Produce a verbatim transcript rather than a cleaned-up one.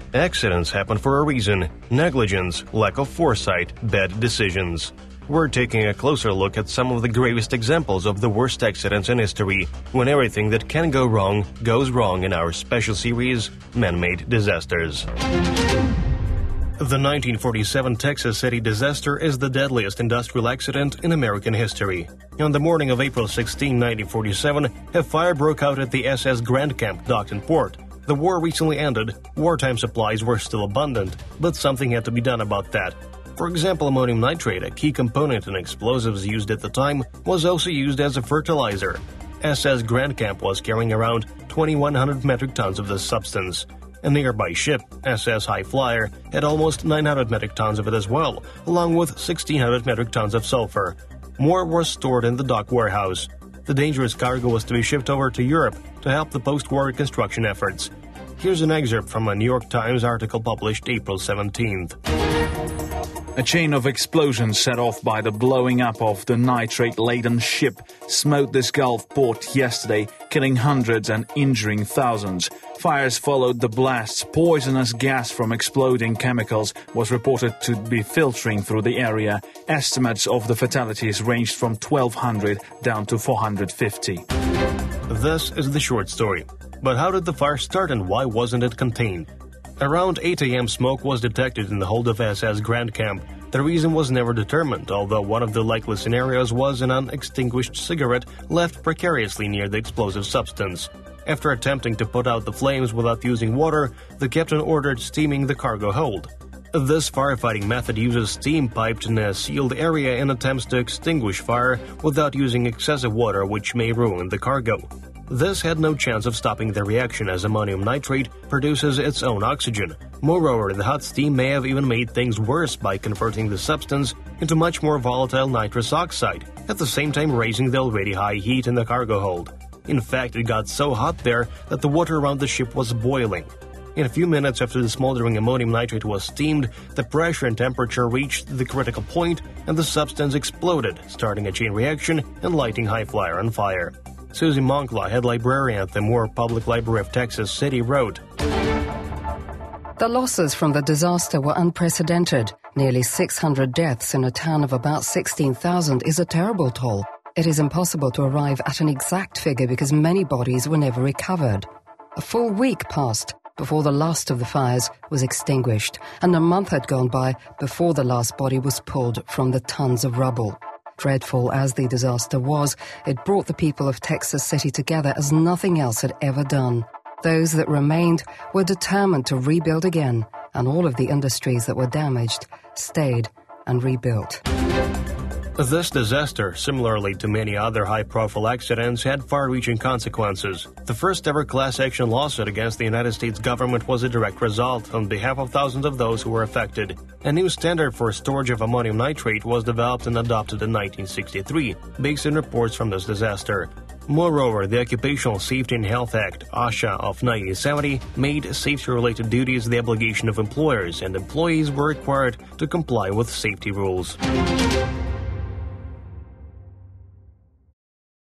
Accidents happen for a reason: negligence, lack of foresight, bad decisions. We're taking a closer look at some of the gravest examples of the worst accidents in history, when everything that can go wrong goes wrong in our special series, Man-Made Disasters. The nineteen forty-seven Texas City disaster is the deadliest industrial accident in American history. On the morning of April sixteenth, nineteen forty-seven, a fire broke out at the S S Grand Camp docked in port. The war recently ended, wartime supplies were still abundant, but something had to be done about that. For example, ammonium nitrate, a key component in explosives used at the time, was also used as a fertilizer. S S Grand Camp was carrying around twenty-one hundred metric tons of this substance. A nearby ship, S S High Flyer, had almost nine hundred metric tons of it as well, along with sixteen hundred metric tons of sulfur. More was stored in the dock warehouse. The dangerous cargo was to be shipped over to Europe to help the post-war reconstruction efforts. Here's an excerpt from a New York Times article published April seventeenth. A chain of explosions set off by the blowing up of the nitrate-laden ship smote this Gulf port yesterday, killing hundreds and injuring thousands. Fires followed the blasts. Poisonous gas from exploding chemicals was reported to be filtering through the area. Estimates of the fatalities ranged from twelve hundred down to four hundred fifty. This is the short story. But how did the fire start and why wasn't it contained? Around eight a.m. smoke was detected in the hold of S S Grand Camp. The reason was never determined, although one of the likely scenarios was an unextinguished cigarette left precariously near the explosive substance. After attempting to put out the flames without using water, the captain ordered steaming the cargo hold. This firefighting method uses steam piped in a sealed area and attempts to extinguish fire without using excessive water, which may ruin the cargo. This had no chance of stopping the reaction, as ammonium nitrate produces its own oxygen. Moreover, the hot steam may have even made things worse by converting the substance into much more volatile nitrous oxide, at the same time raising the already high heat in the cargo hold. In fact, it got so hot there that the water around the ship was boiling. In a few minutes after the smoldering ammonium nitrate was steamed, the pressure and temperature reached the critical point and the substance exploded, starting a chain reaction and lighting High Flyer on fire. Susie Moncla, head librarian at the Moore Public Library of Texas City, wrote, "The losses from the disaster were unprecedented. Nearly six hundred deaths in a town of about sixteen thousand is a terrible toll. It is impossible to arrive at an exact figure because many bodies were never recovered. A full week passed before the last of the fires was extinguished, and a month had gone by before the last body was pulled from the tons of rubble. Dreadful as the disaster was, it brought the people of Texas City together as nothing else had ever done. Those that remained were determined to rebuild again, and all of the industries that were damaged stayed and rebuilt." This disaster, similarly to many other high-profile accidents, had far-reaching consequences. The first-ever class-action lawsuit against the United States government was a direct result on behalf of thousands of those who were affected. A new standard for storage of ammonium nitrate was developed and adopted in nineteen sixty-three, based on reports from this disaster. Moreover, the Occupational Safety and Health Act, OSHA, of nineteen seventy made safety-related duties the obligation of employers, and employees were required to comply with safety rules.